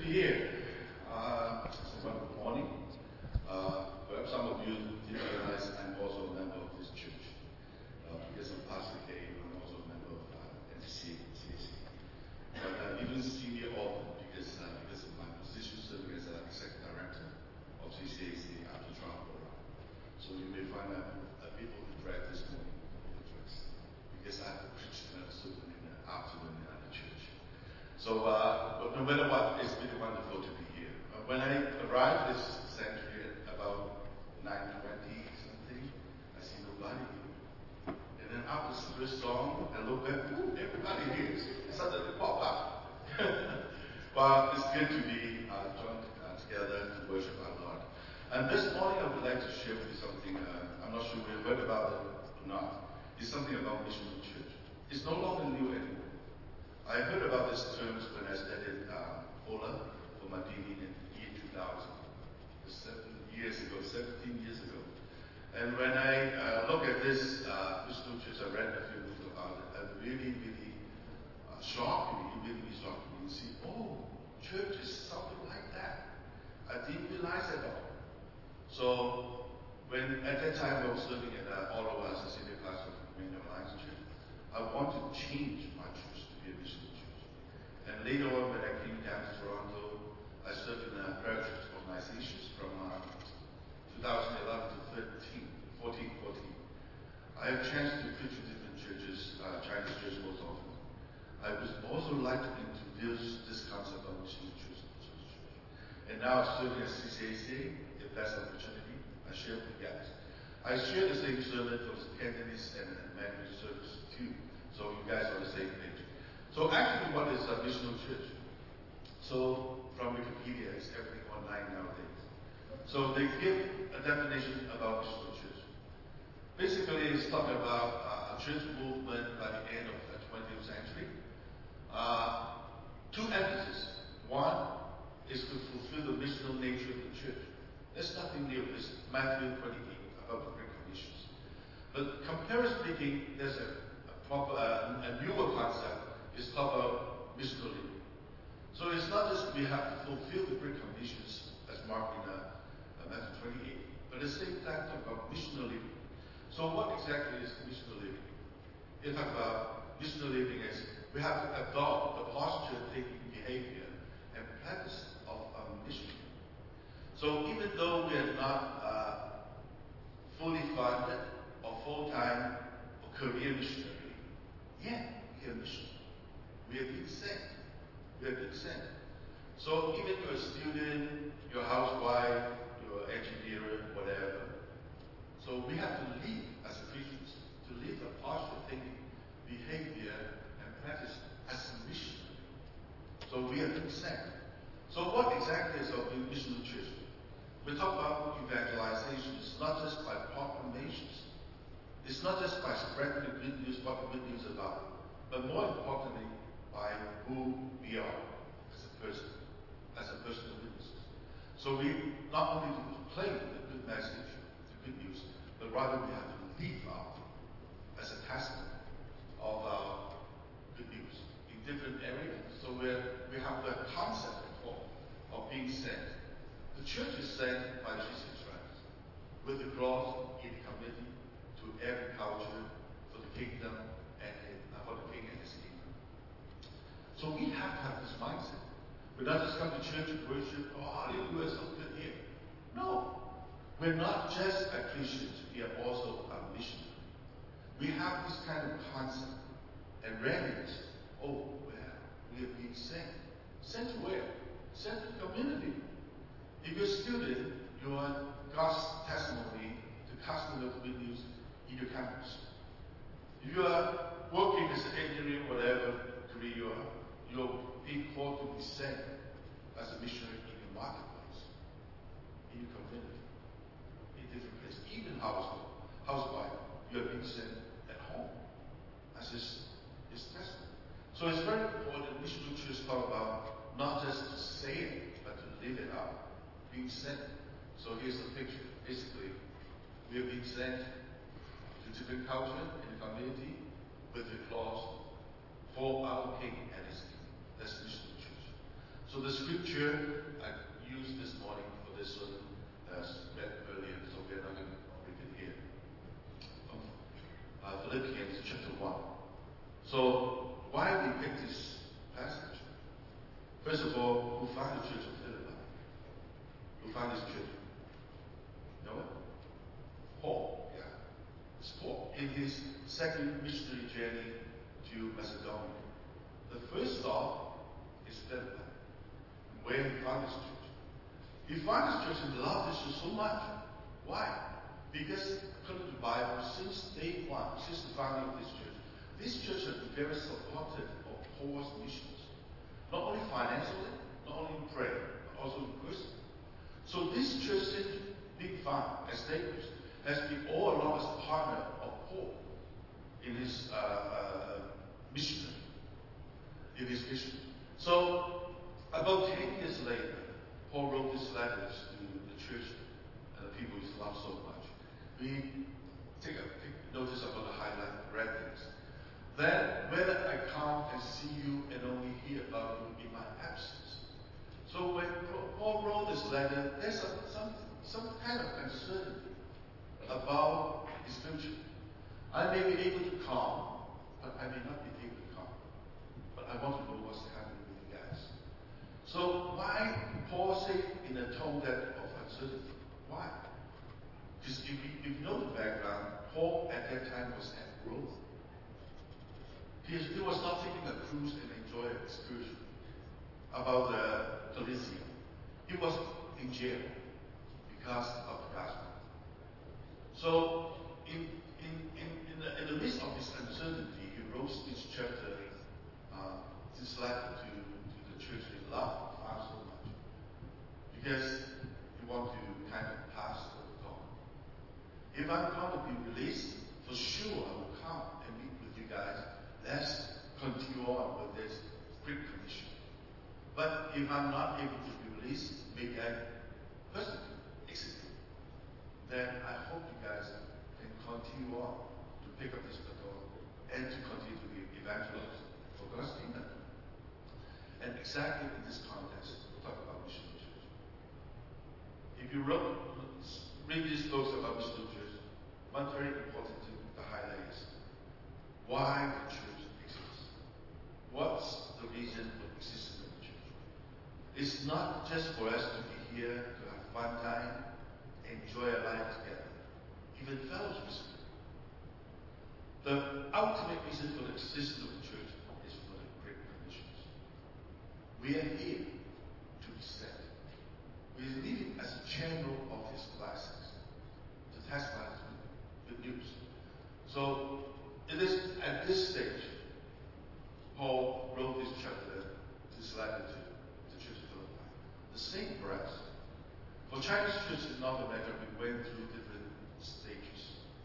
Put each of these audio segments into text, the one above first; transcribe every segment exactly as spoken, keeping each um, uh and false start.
here. Uh, it's a wonderful morning. Uh, perhaps some of you didn't realize I'm also a member of this church. Uh, because of Pastor K, I'm also a member of uh, N C C C. But uh, you didn't see me often because, uh, because of my position serving as uh, executive director of C C A C after travel around. So you may find that a bit of the drag this morning of the dress because I have preached uh, serving in the afternoon at the church. So, uh, but no matter what, it's been wonderful to be here. Uh, when I arrived this sanctuary at about nine twenty something, I see nobody here. And then after the first song, I look back, ooh, everybody here. Suddenly pop up. But it's good to be uh, joined uh, together to worship our Lord. And this morning I would like to share with you something, uh, I'm not sure if you've heard about it or not. It's something about missional church. It's no longer new anymore. I heard about this terms when I studied uh, Ola for my P D in the year two thousand, seven years ago, seventeen years ago. And when I uh, look at this uh, missional church, I read a few books about it, it really, really uh, shocked me. It really shocked me to see, oh, church is something like that. I didn't realize at all. So, when at that time I was serving at uh, Ottawa as a senior pastor of Emmanuel Alliance Church, I wanted to change my church to be a missional church. And later on, when I came down to Toronto, I served in uh, prayer church organizations from uh, two thousand eleven to thirteen, fourteen, fourteen. I had a chance to preach in different churches, uh, Chinese church most often. I would also like to introduce this concept of missional church. And now serving as C C A C, if that's an opportunity, I share with you guys. I share the same sermon for the Cantonese and Mandarin service too, so you guys are on the same page. So actually, what is a missional church? So from Wikipedia, it's everything online nowadays. So they give a definition about missional church. Basically, it's talking about uh, a church movement by the end of the twentieth century. Uh, two emphases. One is to fulfill the missional nature of the church. There's nothing new. It's Matthew twenty-eight about the Great Commissions. But comparatively speaking, there's a, a proper, uh, a newer concept. It's called uh, missional living. So it's not just we have to fulfill the Great Commissions as marked in uh, uh, Matthew twenty-eight, but at the same time talk about missional living. So what exactly is missional living? They talk about missional living as we have to adopt the posture, taking behavior, and practice of a mission. So even though we are not uh, fully funded or full-time or career missionary, yeah, we are missionary. We are being sent. We are being sent. So even you're a student, you're a housewife, you're an engineer, whatever. So we have to live as Christians, to live a posture, thinking, behavior, and practice as a missionary. So we are being sent. So what exactly is our missional church? We talk about evangelization. It's not just by proclamations. It's not just by spreading the good news, what the good news is about, but more importantly, by who we are as a person, as a personal witnesses. So we not only to proclaim the good message, the good news, but rather we have to live out as a testimony of our good news in different areas. So we we have the concept of, of being sent. The church is sent by Jesus Christ with the cross in committing to every culture for the kingdom and uh, for the king and his kingdom. So we have to have this mindset. We not just come to church and worship, oh, hallelujah, so good here. No. We're not just a Christians, we are also a missionary. We have this kind of concept and readiness. Oh, well, we are being sent. Sent to where? Sent to the community. If you're a student, you are God's testimony to customer of good news in your campus. If you are working as an engineer, whatever career you are, you're being called to be sent as a missionary in your marketplace, in your community, in different places, even household, housewife, you are being sent at home as his, his testimony. So it's very important. Missional church talk about not just to say it, but to live it out. Being sent. So here's the picture. Basically, we are being sent to different culture in the community with the clause for our King and his King. That's missional church. So the scripture I used this morning for this sermon, as read earlier, so we're not going to read it here. From uh, Philippians chapter one. So why we pick this passage? First of all, who founded the church of Philippi? Who founded this church? You know it? Paul. Yeah. It's Paul. In his second missionary journey to Macedonia. The first stop is Philippi, where he founded this church. He founded this church and loved this church so much. Why? Because according to the Bible, since day one, since the founding of this church, this church has been very supportive of Paul's missions. Not only financially, not only in prayer, but also in person. So this church, since being founded, established, has been all along as a partner of Paul in his uh, uh, mission. In his mission. So about ten years later, Paul wrote these letters to the church and the people he loved so much. We take a take notice about the highlight red things. Then whether I come and see you and only hear about you in my absence. So when Paul wrote this letter, there's a, some some kind of uncertainty about his future. I may be able to come, but I may not be able to come. But I want to know what's happening with you guys. So why Paul say in a tone that of uncertainty? Why? Because if you, if you know the background, Paul at that time was at Rome. He, he was not taking a cruise and enjoy an excursion about the Colosseum. He was in jail because of the gospel. So in in in, in, the, in the midst of this uncertainty, he wrote this chapter, uh, this letter to, to the church he loved far so much. Because he wanted to kind of pass the thought. If I'm going to be released, for sure I will come and meet with you guys. Let's continue on with this great commission. But if I'm not able to be released, maybe I personally execute. Then I hope you guys can continue on to pick up this baton and to continue to be evangelists for God's kingdom. And exactly in this context, we'll talk about missional church. If you wrote, read these books about missional church, one very important thing to highlight is why the church exists. What's the reason for existence of the church? It's not just for us to be here to have fun time, enjoy our life together, even fellowship. The ultimate reason for the existence of the church is for the Great Commissions. We are here to be saved. We are living as a channel of His blessings, to testify the good news. So, it is at this stage, Paul wrote this chapter, this letter to the Church of Philippi. The same for us. For Chinese church in North America, we went through different stages.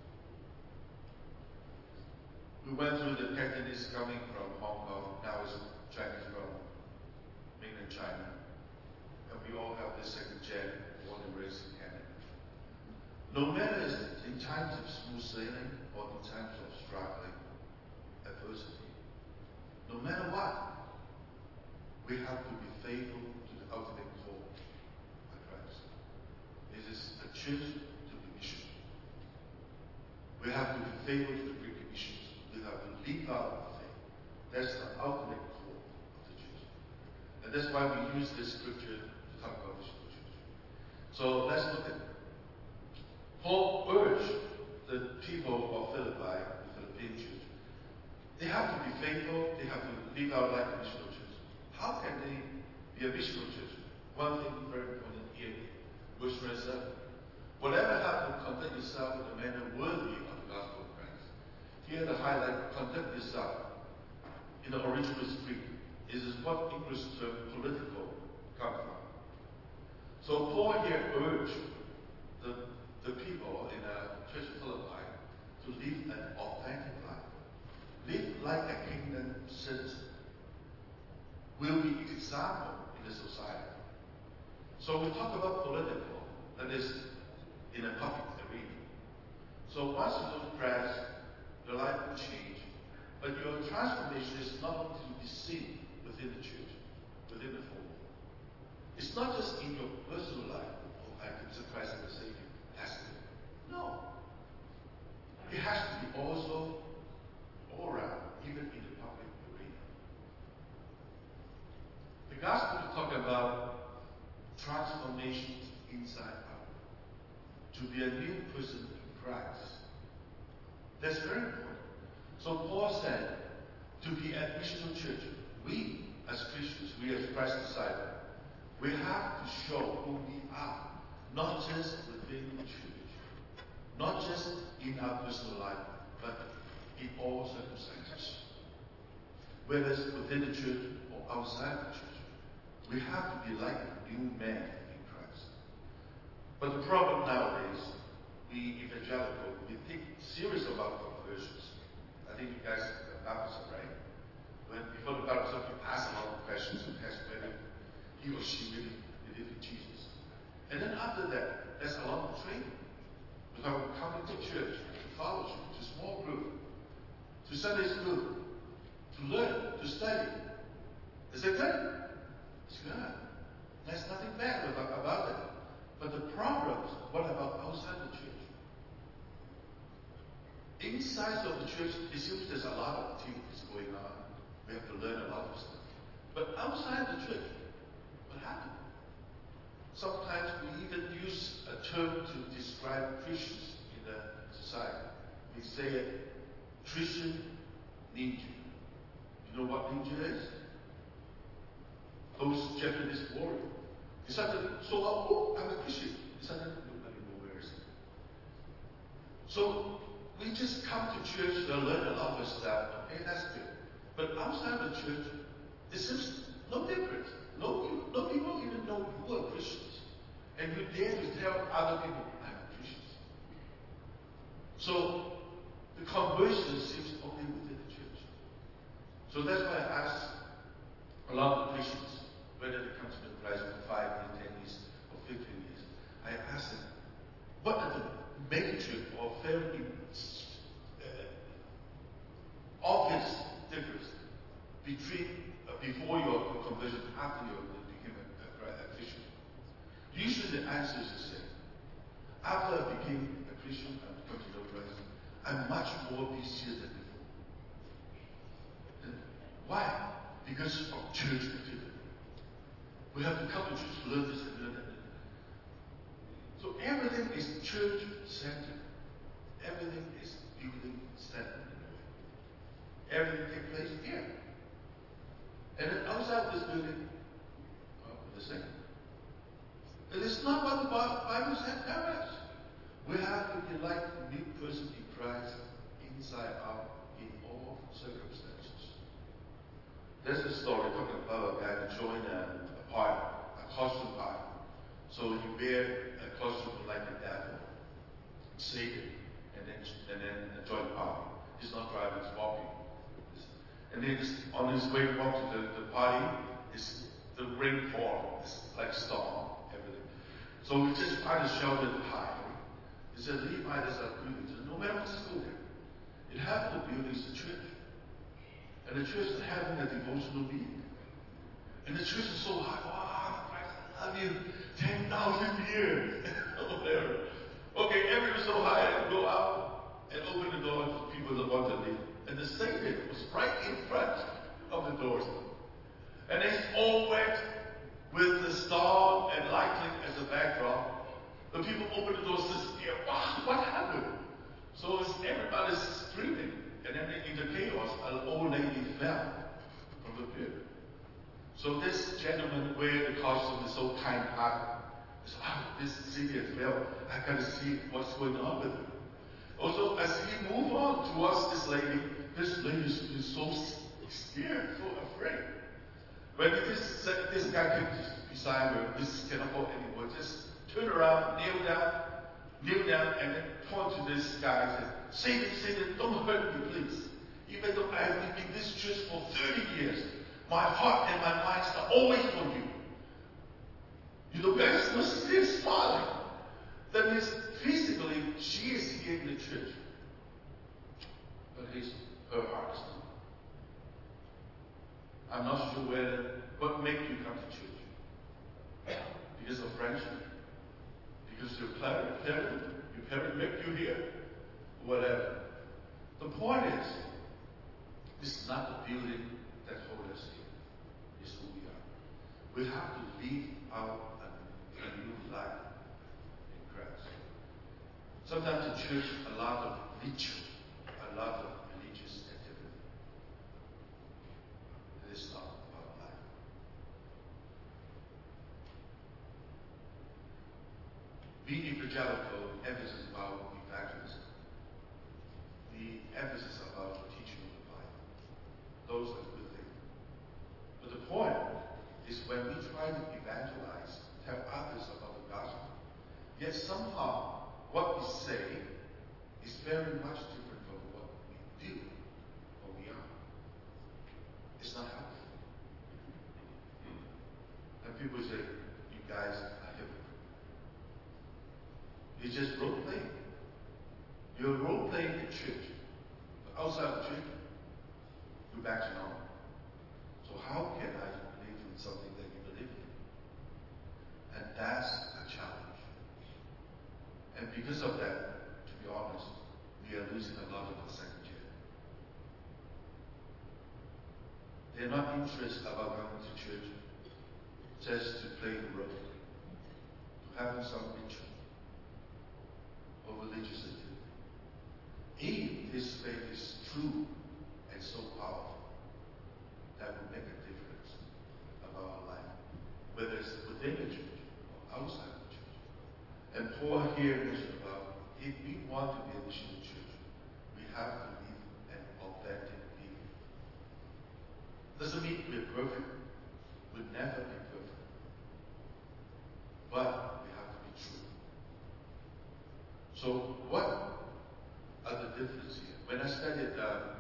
We went through the Cantonese coming from Hong Kong, now it's Chinese from mainland China. And we all have this second gen, born and raised in Canada. No matter in times of smooth sailing or in times of struggling, adversity, no matter what, we have to be faithful to the ultimate call of Christ. It is a church to be mission. We have to be faithful to the Great Commissions. We have to live out the faith. That's the ultimate core of the church. And that's why we use this scripture to talk about mission of the church. So let's look at it. Paul urged the people of Philippi, the Philippian church, they have to be faithful, they have to live out like a missional church. How can they be a missional church? One thing very important here, verse twenty-seven. Whatever happens, conduct yourself in a manner worthy of the gospel of Christ. Here the highlight, conduct yourself in the original Greek. It is what English term political comes from. So Paul here urged the, the people in the church of Philippi to live an authentic life. Live like a kingdom citizen. Will be example in the society. So we talk about political, that is in a public arena. So once you go to press, your life will change. But your transformation is not only to be seen within the church, within the fold, Christ as the Savior. That's it. No. It has to be also all around, even in the public arena. The gospel is talking about transformation inside out. To be a new person in Christ. That's very important. So Paul said, to be at missional church, we as Christians, we as Christ's disciples, we have to show who we are, not just within the church, not just in our personal life, but in all circumstances. Whether it's within the church or outside the church, we have to be like a new man in Christ. But the problem nowadays, we evangelical, we think serious about conversions. I think you guys are Baptists, right? When before the Bible, you ask a lot of questions and ask whether he or she really believed in Jesus. And then after that, there's a lot of training. Without coming to church, to fellowship, to small group, to Sunday school, to learn, to study. Is it good? It's good. There's nothing bad about, about it. But the problem is, what about outside the church? Inside of the church, it seems there's a lot of activities going on. We have to learn a lot of stuff. But outside the church, what happened? Sometimes we even use a term to describe Christians in the society. We say it, Christian ninja. You know what ninja is? Those Japanese warriors. They suddenly, so oh, I'm a Christian. They suddenly, nobody knows where is it. So we just come to church to learn a lot of stuff. Okay, that's good. But outside the church, it seems no difference. No, no people even know you are Christians. And you dare to tell other people, I'm a Christian. So the conversion seems only within the church. So that's why I ask a lot of Christians, whether they come to the Christ for five years, ten years, or fifteen years, I ask them, what are the major or very uh, obvious difference between uh, before your conversion, after you became a, a, a Christian? Usually the answer is the same. After I became a Christian and come to know Christ, I'm much more busier than before. And why? Because of church activity. We have to come to church to learn this and learn that. So everything is church-centered. Everything is building-centered. Everything takes place here. And then outside this building, well, the same. It is not what the Bible said tell us. We have to be like a new person in Christ, inside out, in all circumstances. There's a story talking about a guy who joined a, a party, a costume party. So he wear a costume like the devil, Satan, and then and then join the party. He's not driving, he's walking. And then on his way walk to the, the party, is the rainfall, it's like storm. So we just find a shelter high. He said, Levi, there's a building. He said, no matter what's school there. It half the building is the church. And the church is having a devotional meeting. And the church is so high. Wow, Christ, I love you. ten thousand years. Or whatever. Okay, everything was so high, I could go out and open the door to people that want to leave. And the Satan was right in front of the doors. And it's all wet with the storm and lightning as a backdrop. The people open the doors and say, wow, what happened? So it's everybody's screaming. And then in the chaos, an old lady fell from the building. So this gentleman wearing the costume is so kind-hearted. He said, wow, this city has fell. I got to see what's going on with her. Also, as he moved on towards this lady, this lady is so scared, so afraid. When this, this guy came beside her, this cannot go anymore. Just turn around, kneel down, kneel down, and then point to this guy and say, Satan, Satan, don't hurt me, please. Even though I have been in this church for thirty years, my heart and my mind are always for you. You know, guys, she's still smiling. That means physically, she is here in the church. But his, her heart is not. I'm not sure whether what made you come to church. Because of friendship, because because your parent, parent, your parent make you here, whatever. The point is, this is not the building that holds us here. It's who we are. We have to live out a, a new life in Christ. Sometimes the church, a lot of ritual, a lot of religious activity. It is not about life. We evangelical emphasis about evangelism. The emphasis about teaching of the Bible. Those are good things. But the point is when we try to evangelize, tell others about the gospel, yet somehow what we say is very much different from what we do, what we are. It's not helpful. And people say, you guys are hypocrites. It's just role playing. You're role playing in church. But outside of church, you're back to normal. So how can I believe in something that you believe in? And that's a challenge. And because of that, to be honest, we are losing a lot of the second gen. They're not interested about coming to church just to play the role, to having some ritual or religious activity. If this faith is true and so powerful, that will make a difference about our life, whether it's within the church or outside the church. And Paul here mentioned about if we want to be a missional church, we have to live an authentic living. Doesn't mean we're perfect. We'll never be perfect. But we have to be true. So what are the differences here? When I studied uh,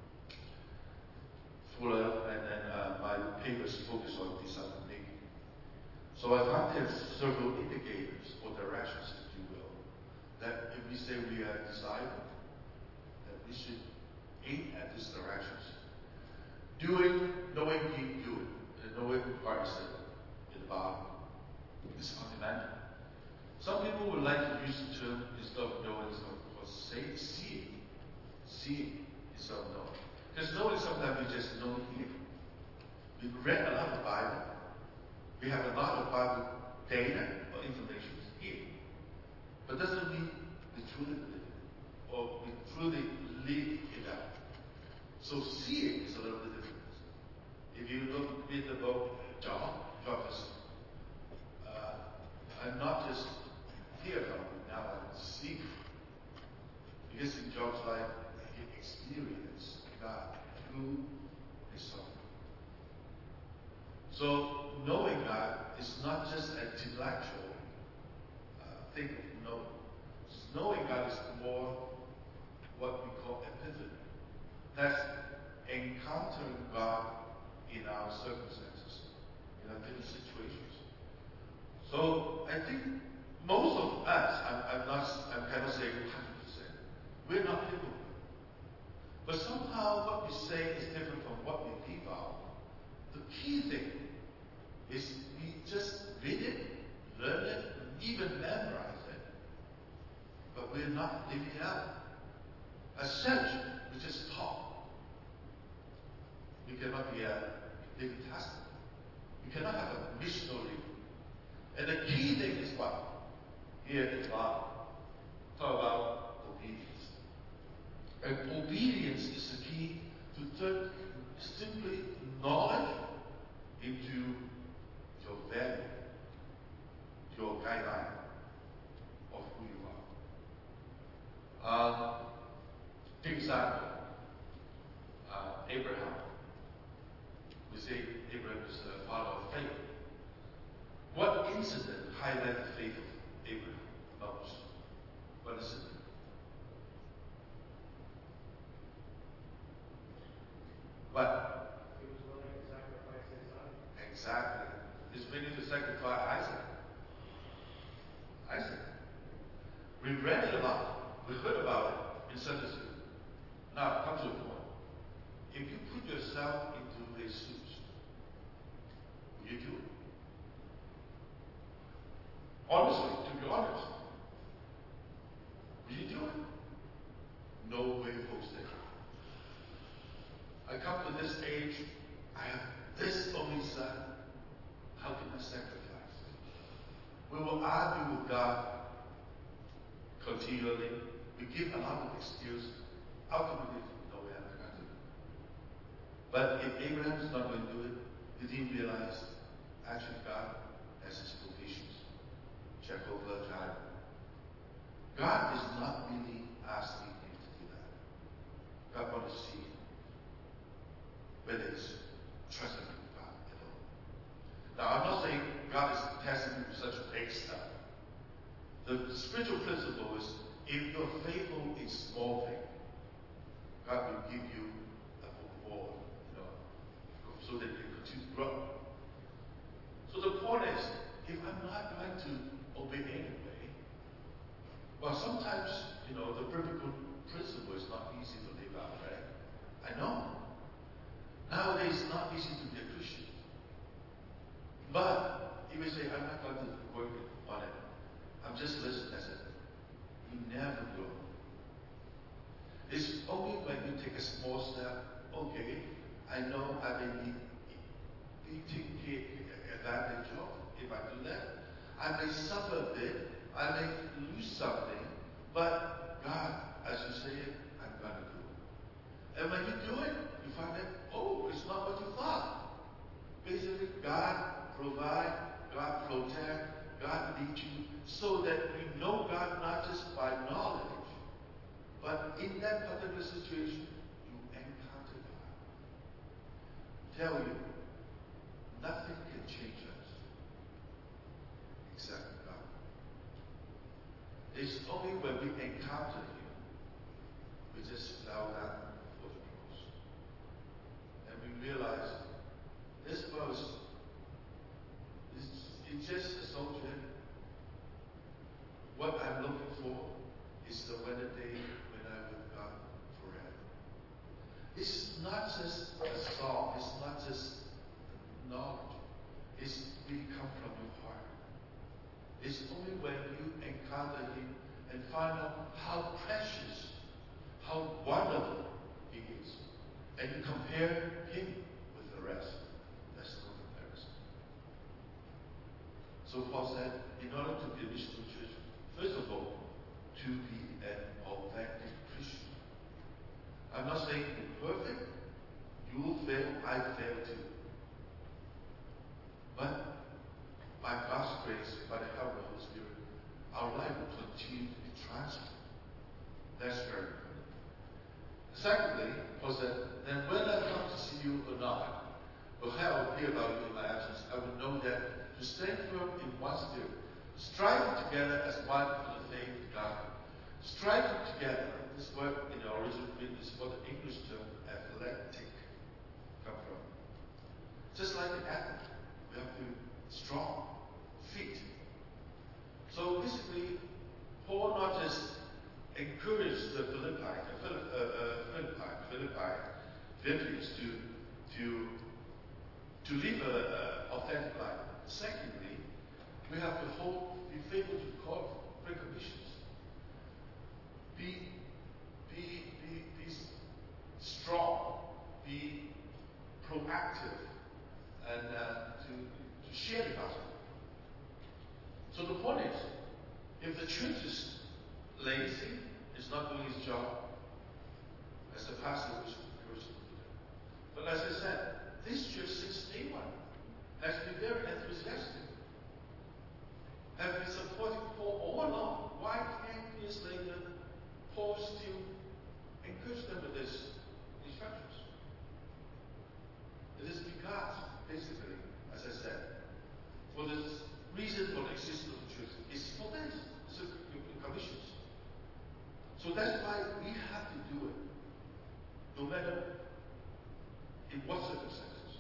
Fuller and then uh, my papers focus on disciple making. So I found there's several indicators or directions, if you will, that if we say we are disciples, that we should aim at these directions. Doing, knowing Him, do it. And knowing part is in the Bible. It's fundamental. Some people would like to use the term instead of knowing, instead of say, seeing. Seeing instead of knowing. Because knowing sometimes we just know here. We've read a lot of Bible. We have a lot of Bible data or information here. But doesn't mean we truly believe it. Or we truly live it out. So seeing is a little bit different. If you look read the book John, John is uh, I'm not just hear about it, now I'm seeing it. Because in John's life, he experienced God through his son. So knowing God is not just an intellectual uh, thing of knowing. Knowing God is more what we call epiphany. That's encountering God in our circumstances, in our different situations. So I think most of us, I'm, I'm not, I'm kind of saying one hundred percent, we're not hypocrites. But somehow what we say is different from what we live out. The key thing is we just read it, learn it, even memorize it. But we're not living it out. As such, we just talk. We cannot be a living testament. We cannot have a missional living. And the key thing is what? Here in the Bible, talk about obedience. And obedience is the key to turn simply knowledge into your value, your guideline of who you are. Um, example, uh, Abraham. We say Abraham is the father of faith. What incident highlighted the faith of Abraham most? What incident? What? He was willing to sacrifice his son. Exactly. He's willing to sacrifice Isaac. Isaac. We read it a lot. We heard about it in Sunday school. Now, come to a point. If you put yourself into his shoes, will you do it? Honestly, to be be honest. Will you do it? No way, folks. I come to this age, I have this only son. How can I sacrifice? We will argue with God continually. We give a lot of excuses. Ultimately, no, we are not going to do it. But if Abraham is not going to do it, did he realize actually God has his provisions? Jehovah Jireh. God is not really asking him to do that. God wants to see whether he's trusting in God at all. Now, I'm not saying God is testing him with such big stuff. The spiritual principle is if you're faithful in small things, God will give you a reward, you know, so that you continue to grow. So the point is, if I'm not going to obey anyway, well, sometimes, you know, the biblical principle is not easy to live out, right? I know. Nowadays, it's not easy to be a Christian. But if you say, I'm not going to work on it, I'm just listening, I said, you never grow. It's only when you take a small step, okay, I know I may be, be taken advantage of if I do that. I may suffer a bit, I may lose something, but God, as you say it, I'm going to do it. And when you do it, you find that, oh, it's not what you thought. Basically, God provide, God protect, God lead you, so that you know God not just by knowledge, but in that particular situation, you encounter God. I tell you, nothing can change us except God. It's only when we encounter Him, we just bow down before the cross. And we realize this verse is it's just a soldier. What I'm looking for is the when the day when I'm with God forever. It's not just a song, it's not just knowledge. It's really come from your heart. It's only when you encounter Him and find out how precious, how wonderful He is, and you compare Him with the rest. That's no comparison. So Paul said, in order to be a missionary church, first of all, to be an authentic Christian. I'm not saying you're perfect. You will fail. I fail too. But by God's grace, by the help of the Holy Spirit, our life will continue to be transformed. That's very important. Secondly, Paul said, then whether I come to see you or not, or how I will hear about you in my absence, I will know that to stand firm in one spirit, striving together as one for the faith of God. Striving together, this word in the original Greek is what the English term athletic come from. Just like an athlete, we have to be strong, fit. So basically, Paul not just encouraged the Philippi, the Philippi, uh, uh, Philippi, Philippi, Philippians to to to live an authentic life. Secondly, we have to hold, be faithful to call great commissions. Be, be, be, be strong. Be proactive, and uh, to, to share the gospel. So the point is, if the church is lazy, it's not doing its job, as the pastor was encouraged to do. But as I said, this church since day one has been very enthusiastic. Have been supporting Paul all along. Why ten years later, Paul still encouraged them with this instructions? It is because, basically, as I said, for the reason for the existence of the church is for this. It's a commissions. So that's why we have to do it, no matter in what circumstances.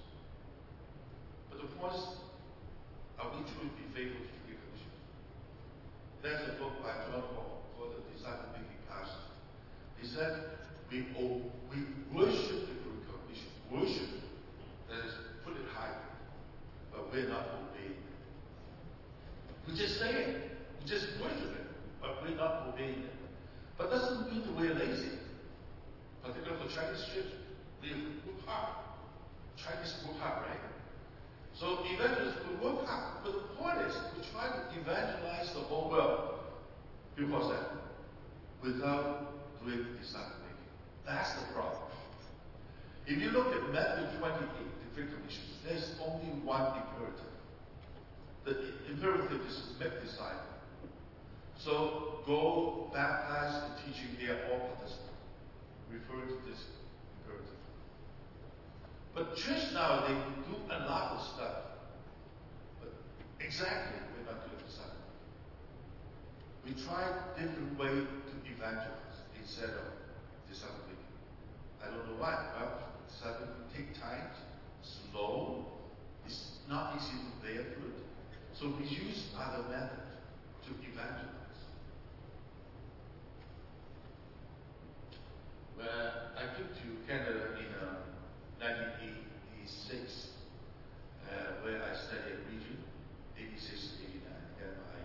But the point is, are we truly be faithful to the commission? There's a book by John Paul called The Disciple Making Pastor. He said, we owe, we worship the Great Commission. Worship, that is, put it high, but we're not obeying. We just say it. We We just worship it, but we're not obeying it. But doesn't mean that we're lazy. Particularly for Chinese church, we work hard. Chinese work hard, right? So evangelists will work hard. But the point is, we try to evangelize the whole world. Because that, without doing disciple making. That's the problem. If you look at Matthew twenty-eight, the Great Commission, there's only one imperative. The imperative is to make disciples. So go, baptize, and teaching, they are all participants. Refer to this imperative. But church nowadays do a lot of stuff. But exactly, we're not doing disciple. We try different way to evangelize instead of disciple making. I don't know why. Well, disciple take time, slow, it's not easy to bear fruit. So we use other methods to evangelize. When I came to Canada in uh, nineteen eighty-six, uh, where I studied at Regent, eighty-six to eighty-nine, and I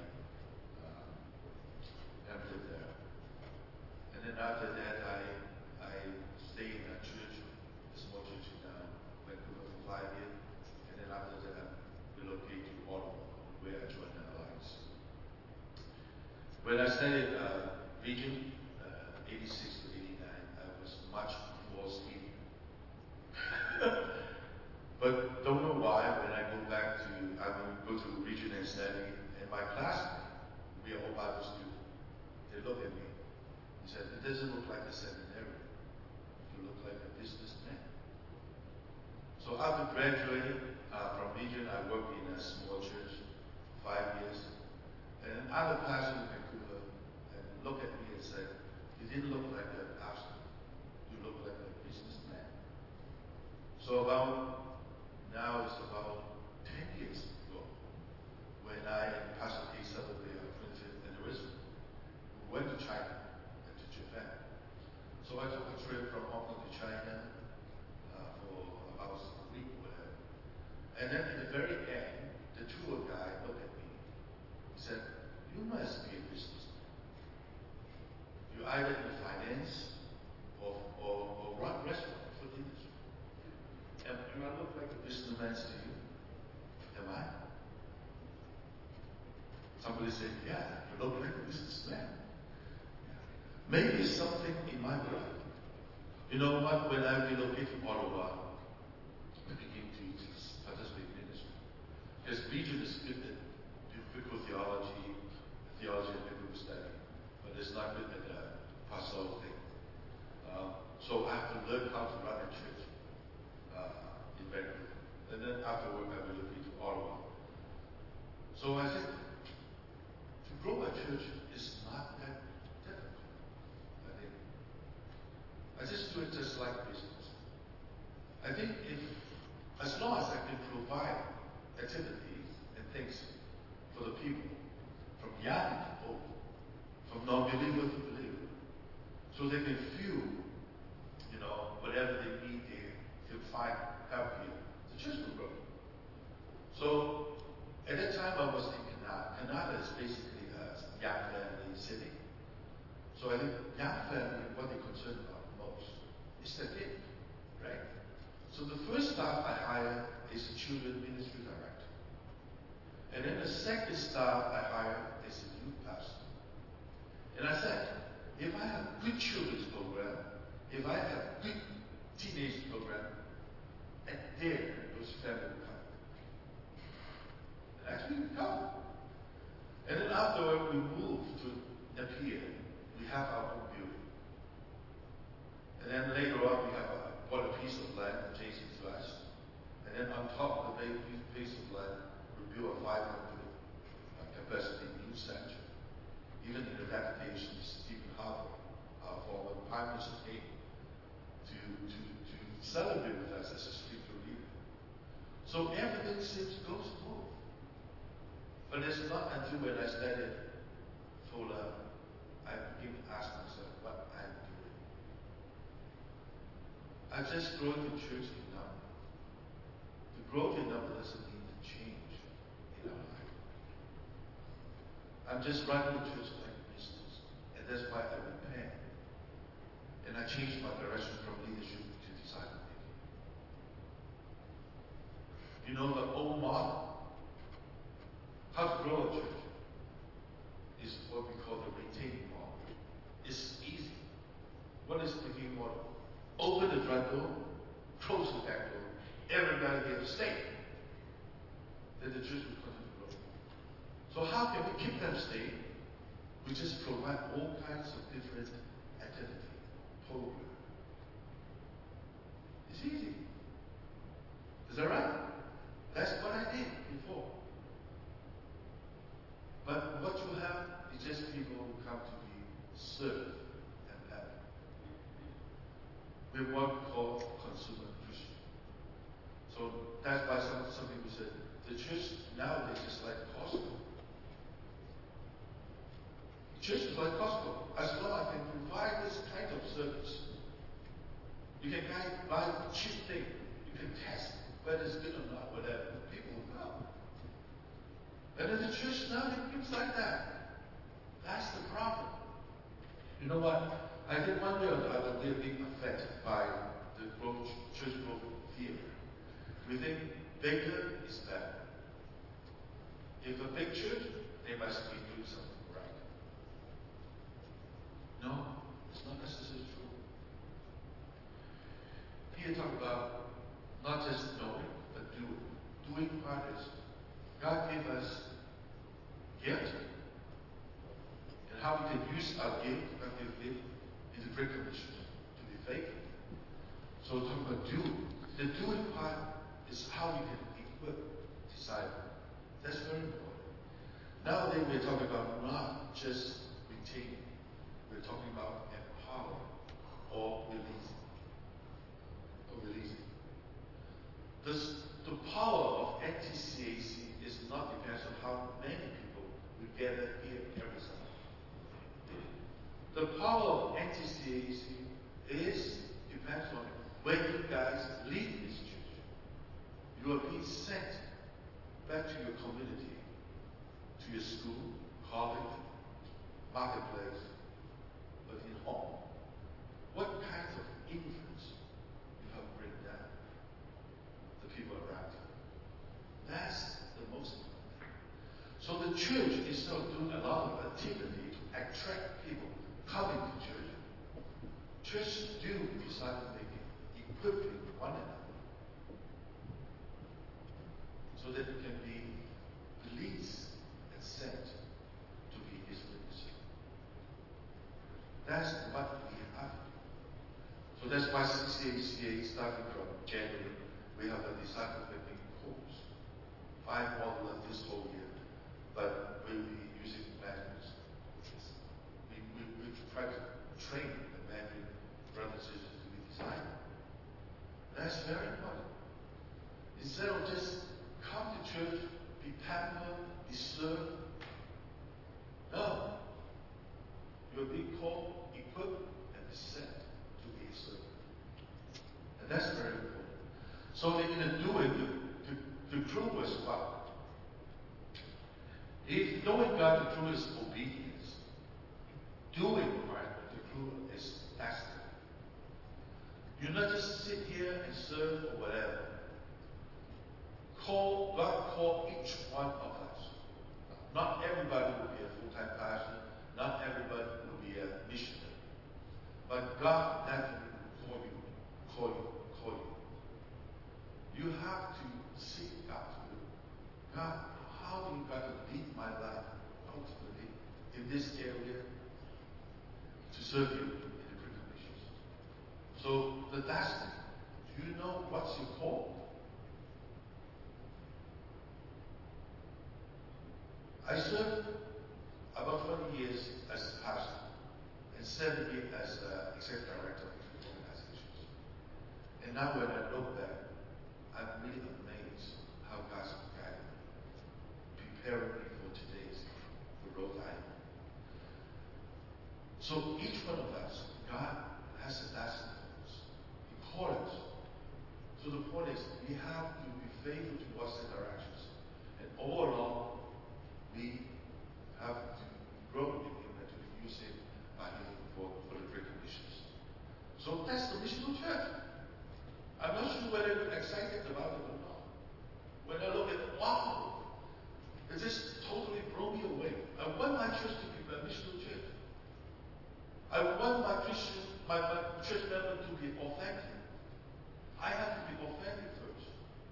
uh, lived there. And then after that, I I stayed in a church, a small church in uh, Vancouver for five years, and then after that, I relocated to Ottawa, where I joined the Alliance. When I studied uh, Regent, uh, eighty-six to eighty-nine, I was much more skinny. But don't know why, when I go back to, I will go to Regent and study, and my classmates, we are all Bible students, they look at me and said, it doesn't look like a seminarian. You look like a businessman. So after graduating uh, from Regent, I worked in a small church for five years. And other pastors in Vancouver and looked at me and said, you didn't look like a pastor. You look like a businessman. So about, now it's about ten years ago, when I and Pastor K celebrated our twentieth anniversary, we went to China and to Japan. So I took a trip from Hong Kong to China uh, for about a week or whatever. And then in the very end, the tour guide looked at me. He said, you must be a businessman. You're either in finance or, or, or run restaurant, food industry. And do I look like a businessman to you? Am I? Somebody said, yeah, you look like a businessman. Maybe it's something in my blood. You know what? When I relocated to Ottawa, I began to participate in ministry. Because Regent is good at biblical theology, theology and biblical study, but it's not good at the pastoral thing. Uh, so I have to learn how to run a church uh, in Vancouver. And then afterward, I relocated to Ottawa. So I think to grow a church is not that difficult. I think I just do it just like business. I think if, as long as I can provide activities and things for the people, from young to old, from non-believer to believer, so they can feel, you know, whatever they need, they can find help here. The church will grow. So at that time, I was in Canada. Canada is basically a young family city. So I think young family, what they're concerned about most is the kid, right? So the first staff I hired is a children ministry director. And then the second staff I hired is a youth pastor. And I said, if I have good children's program, if I have good teenage program, and there those families will come. And actually we come. And then afterward we moved to Napier. We have our own building. And then later on we have a, bought a piece of land adjacent to us. And then on top of the big piece of land, we built a five hundred uh, capacity youth center. Even in the deputation, Stephen Harper, our former Prime Minister, came to, to, to celebrate with us as a spiritual leader. So everything seems to go smooth. But it's not until when I studied Fuller, I began to ask myself what I'm doing. I just growing the church in number. The growth in number doesn't mean the change in our life. I I'm just running the church like a business. And that's why I repent. And I changed my direction from leadership to disciple making. You know, the old model, how to grow a church, is what we call the retaining model. It's easy. What is the retaining model? Open the front door, close the back door, everybody get to stay. Then the church will continue to grow. So how can we keep them staying? We just provide all kinds of different activity, program. It's easy. Is that right? That's what I did before. But what you have is just people who come to be served and happy. We have what we call consumer Christian. So that's why some, some people said the church nowadays is like Costco. Church is like Costco. As long as I can provide this kind of service, you can buy, buy cheap thing. You can test whether it's good or not, whatever. People will come. And in the church now, it becomes like that. That's the problem. You know what? I think one way or the other we are being affected by the growth, church growth theory. We think bigger is better. If a big church, they must be doing something right. No, it's not necessarily true. Here talk about not just knowing, but doing. Doing part is God gave us gift, and how we can use our gift, God gave gift in the Great Commission to be faithful. So talk about doing. The doing part is how you can equip disciples. That's very important. Nowadays we're talking about not just retaining, we're talking about empowering or releasing. Or releasing. This, the power of N T C A C is not depends on how many people we gather here every Sunday. The power of N T C A C is depends on when you guys leave this church. You are being sent back to your community, to your school, college, marketplace, but in home. What kinds of influence you have bring down the people around you? That's the most important thing. So the church is still doing a lot of activity to attract people coming to church. Church do disciple making, equipping one another, so that we can be released and sent to be His witness. That's what we have to do. So that's why C C A C A, starting from January, we have a disciple making course. Five modules this whole year, but we'll be using manuals. We, we, we try to train the Mandarin brothers and sisters to be disciples. That's very important. Instead of just come to church, be pampered, be served. No. You're being called, equipped, and sent to be a servant. And that's very important. So in the doing, the, the, the clue was what? If knowing God, the clue is obedience. Doing part, the clue is asking. You not just sit here and serve or whatever. Call, God called each one of us. Not everybody will be a full-time pastor. Not everybody will be a missionary. But God definitely will call you, call you, call you. You have to seek God's will. God, how do you got to lead my life ultimately in this area to serve you in the Great Commission? So the last thing, do you know what's your call? I served about twenty years as a pastor and seven years as uh, executive director of different organizations. And now when I look back, I'm really amazed how God's guided me, preparing me for today's for Rhode Island. So each one of us, God has a lesson for us. He called us. So the point is, we have to be faithful towards the directions. And all along, we have to church to be a missional church. I want my Christian, my, my church member to be authentic. I have to be authentic first.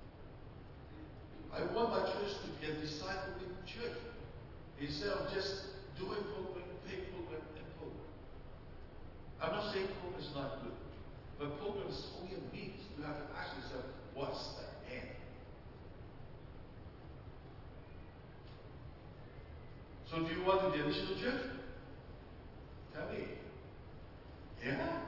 I want my church to be a discipling church instead of just doing program, pay program, and program. I'm not saying program is not good, but program is only a means. You have to ask yourself, what's the end? So do you want to be a missional church? Tell me. Yeah?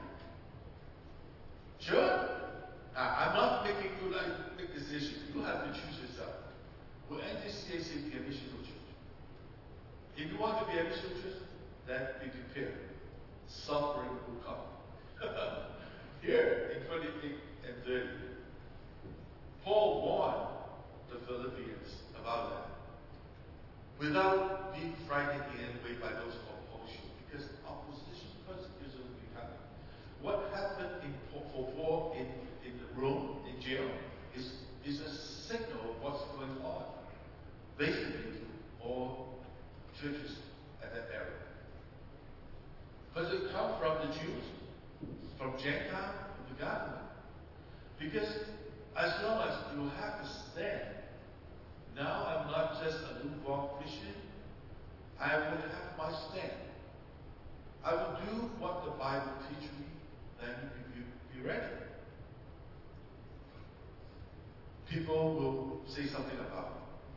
Sure? Now, I'm not making you like make decisions. You have to choose yourself. Will N T C A C be a missional church? If you want to be a missional church, then be prepared. Suffering will come. Here in twenty-eight and thirty, Paul warned the Philippians about that. Without being frightened in any way by those opposition, because opposition, persecution will be coming. What happened in, for Paul in, in Rome, in jail, is, is a signal of what's going on. Basically, to all churches at that area. But it comes from the Jews, from Gentile, from the government. Because as long as you have to stand, now I'm not just a lukewarm Christian, I will have my stand. I will do what the Bible teaches me, then be, be, be ready. People will say something about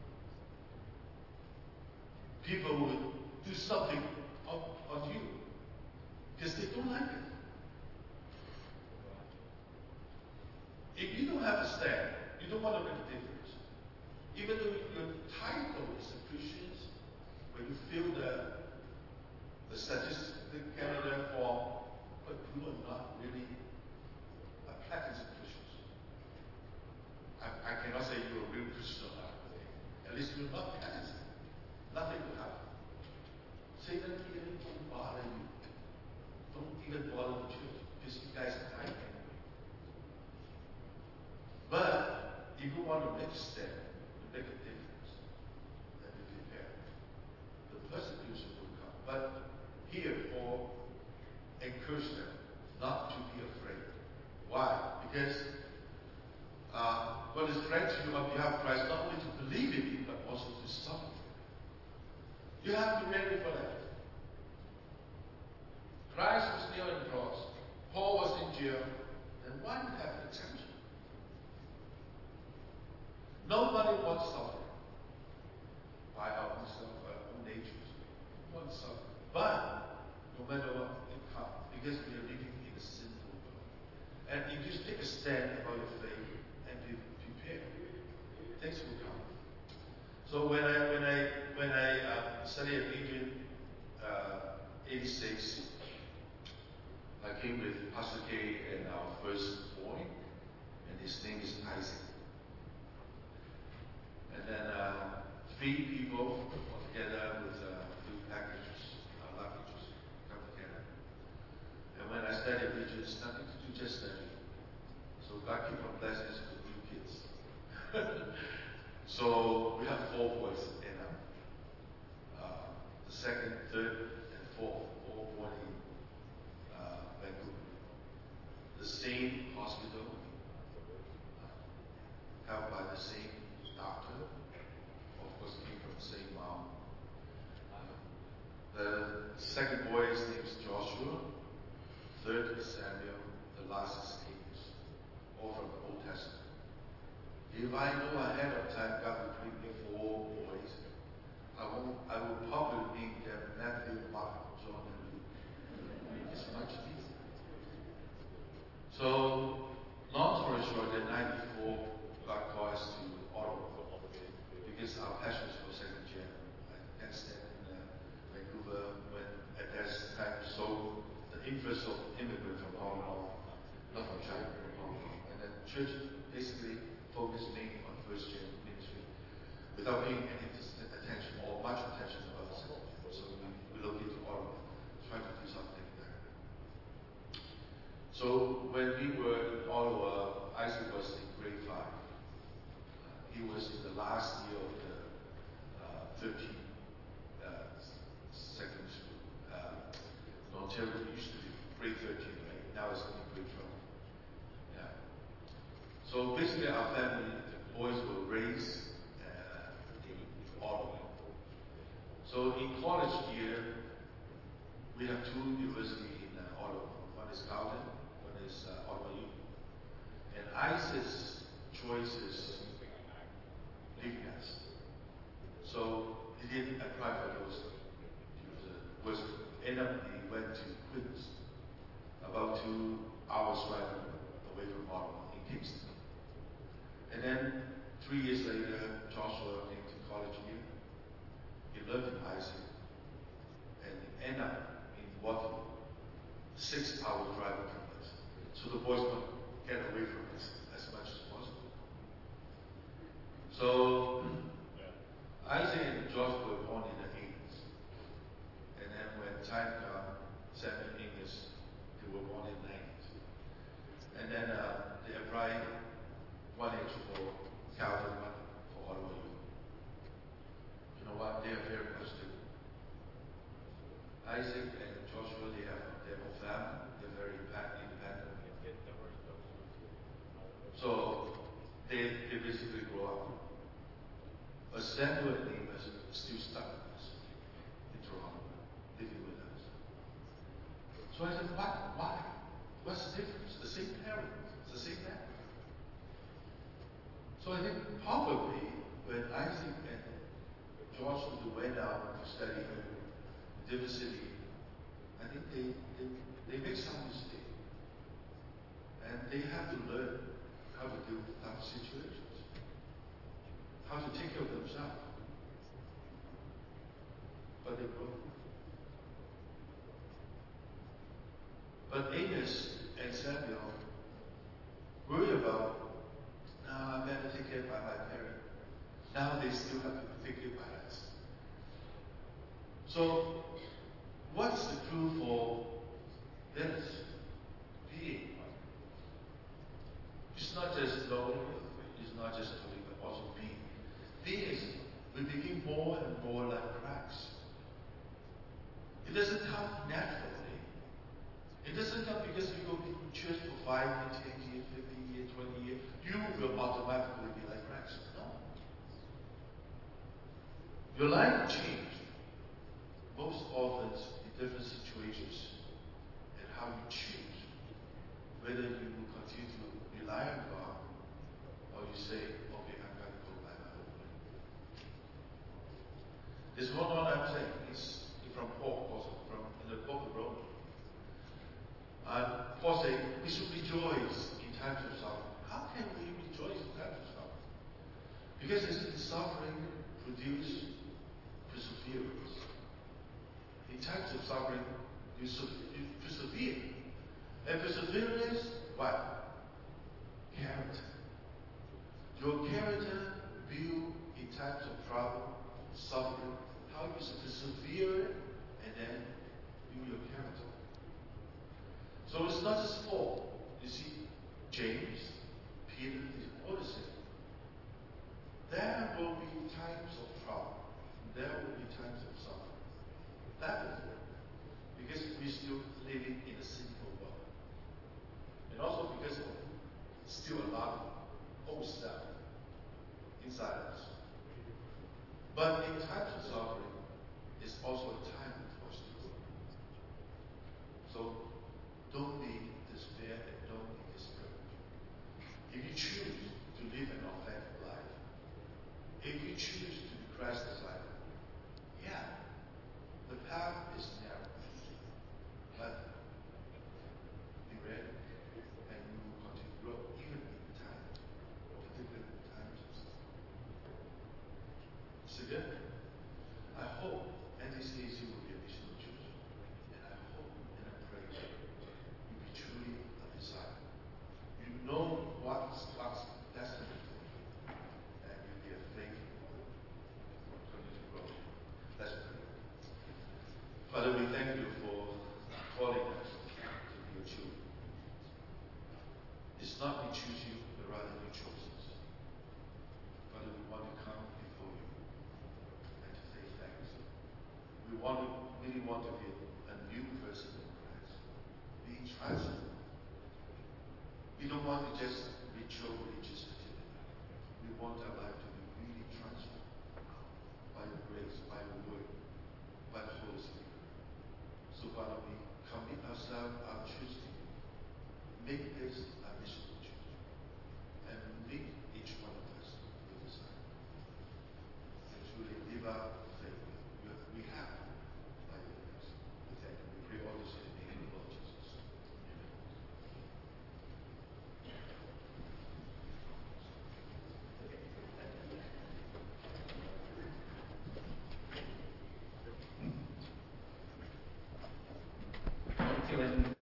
it. People will do something on, on you because they don't like it. If you don't have a stand, you don't want to make a difference. Even though your title is a Christian, when you fill the the statistical Canada form, but you are not really a practicing Christian. I, I cannot say you're a real Christian or not. At least you're not practicing. Nothing will happen. Satan even don't bother you. Don't even bother the church because you guys are fighting. But if you want to make a step, to make a difference, then be prepared. The persecution will come. But here, Paul encouraged them not to be afraid. Why? Because uh, God is threatening you on behalf of Christ not only to believe in Him, but also to suffer. You have to be ready for that. Christ was nailed on the cross. Paul was in jail. Then why not have the attention? Nobody wants suffering. By our own self, our own natures. We want suffering. But no matter what, it comes. Because we are living in a sinful world. And if you take a stand about your faith and be prepared, things will come. So when I when I when I uh, studied at Adrian uh, eighty-six, I came with Pastor K and our first boy, and his name is Isaac. And then uh, three people together with uh, two packages, uh, luggages, come together. And when I studied religion, it's nothing to do, just study. So God keep on blessing us with new kids. So we have four boys in them. Uh, the second, third, and fourth, all born in uh, Vancouver. The same hospital, uh, helped by the same doctor, of course, came from the same mom. Uh, the second boy's name is Joshua. Third is Samuel. The last is Amos. All from the Old Testament. If I know ahead of time God will bring me four boys, I will I will probably name them Matthew, Mark, John, and Luke. It's much easier. So, long story short, in ninety-four, God called us to Ottawa because our passion is for second gen. I can't stand in uh, Vancouver when at that time so the interest of immigrants from Hong Kong, not from China, from Hong Kong, and then church basically focused mainly on first gen ministry without paying any attention or much attention to other sectors. So we, we located to Ottawa, trying to do something there. So when we were in Ottawa, Isaac was in grade five. Uh, he was in the last year of the uh, thirteen uh, So basically, our family, the boys were raised uh, in Ottawa. So in college year, we have two universities in uh, Ottawa. One is Carleton, one is uh, Ottawa U. And Isaac's choice is leaving us. So he didn't apply for those. He was, uh, was end up he went to Queens, about two hours driving away from Ottawa in Kingston. And then three years later, Joshua came to college here. He learned in Isaac and ended up in Waterloo, six hours driving from us. So the boys could get away from us as much as possible. So Isaac and Joshua were born in the eighties. And then when time came, Samuel and Amos, they were born in the nineties. And then uh, they applied one age for Calvin, one for Ottawa U. You know what? They are very much different. Isaac and Joshua, they have their own family. They're very independent. So they, they basically grow up. But Samuel and Amos still stuck with us in Toronto, living with us. So I said, why? Why? What's the difference? The same parents, the same family. So I think probably when Isaac and Joshua went out to study in different city, I think they, they, they make some mistake. And they have to learn how to deal with tough situations, how to take care of themselves. But they grow. But Amos and Samuel worry about, now I'm better taken care by my parents. Now they still have to be taken by us. So, what's the clue for this? Being. It's not just knowing, it's not just doing, but also being. Being is, we begin more and more like Christ. It doesn't come naturally. It doesn't come because you go to church for five years, ten years, fifteen years, twenty years. You will automatically be like Christ. No. Your life changed most often in different situations and how you choose whether you will continue to rely on God or you say, okay, I'm going to go by my own way. This one what I'm saying is from Paul, also from in the book of Romans. Uh, Paul said, we should rejoice in times of suffering. How can we rejoice in times of suffering? Because it's suffering produces perseverance. In times of suffering, you, you persevere. And perseverance, what? Character. Your character built in times of trouble, suffering, how you persevere, and then build your character. So it's not just Paul. You see, James, Peter, all the same. There will be times of trouble. There will be times of suffering. That is it. Because we're still living in a sinful world. And also because of still a lot of old stuff inside us. But in times of suffering, it's also a time for us to grow. So don't be despair and don't be discouraged. If you choose to live an authentic life, if you choose to be Christ-like, yeah, the path is narrow, but be ready, and you will continue to grow even in time, particularly in times of suffering. So good. I hope N T C A C will be a missional church, and I hope and I pray that you be truly a disciple. You know what's God's destiny for you, and you be a faithful one. Continue to grow. Let's pray. Father, we thank you for calling us to be your children. It's not we choose you, but rather you chose us. Father, we want to come before you and to say thanks. We want to, really want to be a new person in Christ. Be transformed. We don't want to just show religious activity. We want our life to be really transformed by your grace, by your word, by the Holy Spirit. So Father, we commit ourselves, our church to you. Make this a mission church. And make each one of us your disciple. And truly live out the faith we have by your grace. We thank you. We pray all this in the name of the Lord Jesus. Amen. Thank you.